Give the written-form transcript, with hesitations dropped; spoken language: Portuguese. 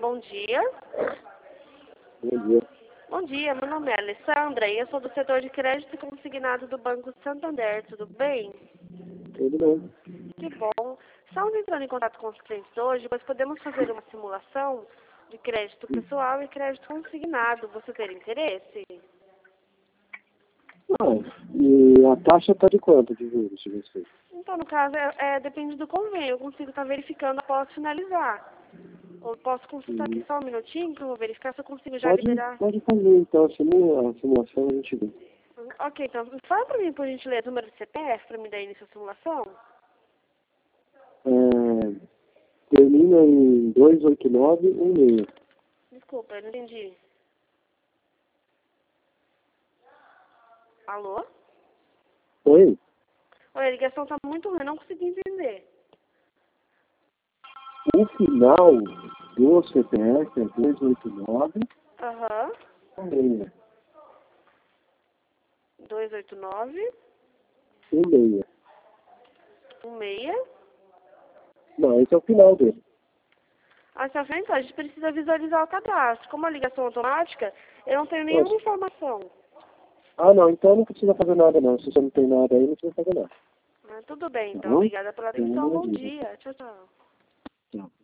bom dia. Bom dia. Bom dia, meu nome é Alessandra e eu sou do setor de crédito consignado do Banco Santander, tudo bem? Tudo bem. Que bom. Estamos entrando em contato com os clientes hoje, pois podemos fazer uma simulação de crédito pessoal e crédito consignado. Você tem interesse? Não, e a taxa está de quanto de juros de vocês? Então, no caso, depende do convênio. Eu consigo estar verificando após finalizar. Ou posso consultar aqui só um minutinho que eu vou verificar se eu consigo já liberar. Pode fazer, então, a simulação a gente vê. Ok, então, fala para mim, por gentileza, o número do CPF para me dar início à simulação. Termina em 28916. Desculpa, eu não entendi. Alô? Oi? Oi, a ligação está muito ruim, eu não consegui entender. O final do CPF é 28916. Aham. 289 16. 16. Não, esse é o final dele. Tá vendo? Então, a gente precisa visualizar o cadastro. Como a ligação automática, eu não tenho nenhuma informação. Ah, não, então não precisa fazer nada, não. Se você não tem nada aí, não precisa fazer nada. Tudo bem, Tá então. bom? Obrigada pela atenção. Bom Bom dia. dia. Tchau, tchau. Tchau.